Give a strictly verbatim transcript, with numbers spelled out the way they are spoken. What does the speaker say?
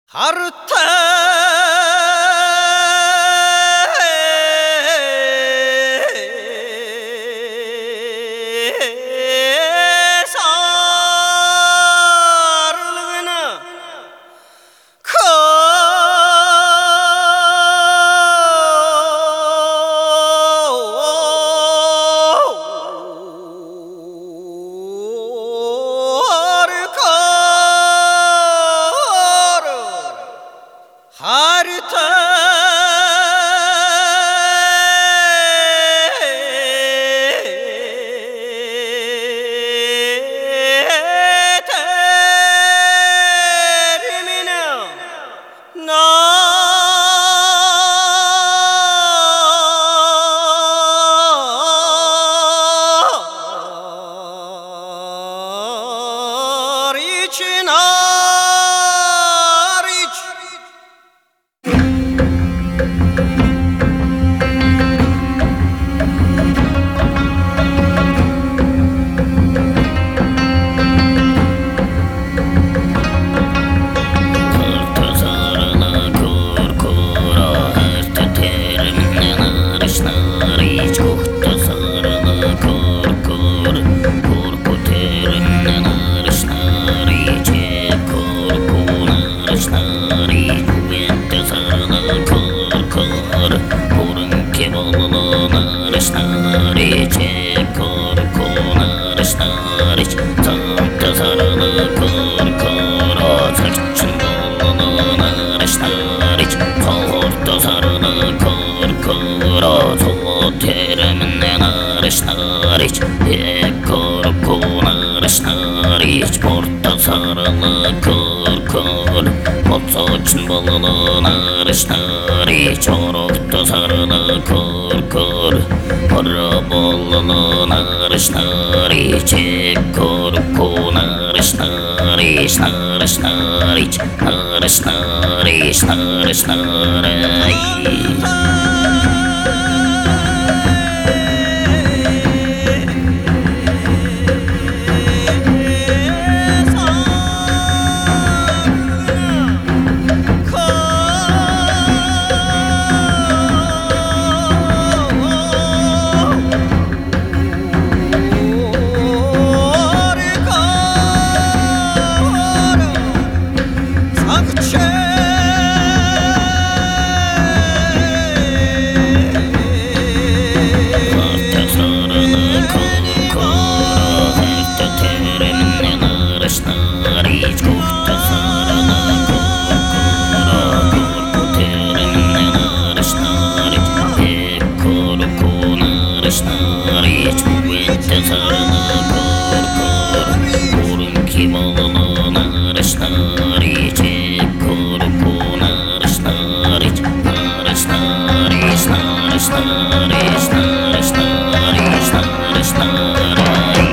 Harta sarılığına harita terimine nar için nar iç. Narış korku narış narış porta sarılı kır kır ot saçın balını narış narış orukta sarılı kır kır para balını narış narış korku narış narış narış narış narış narış narış narış. Narış narış narış narış narış narış narış narış narış.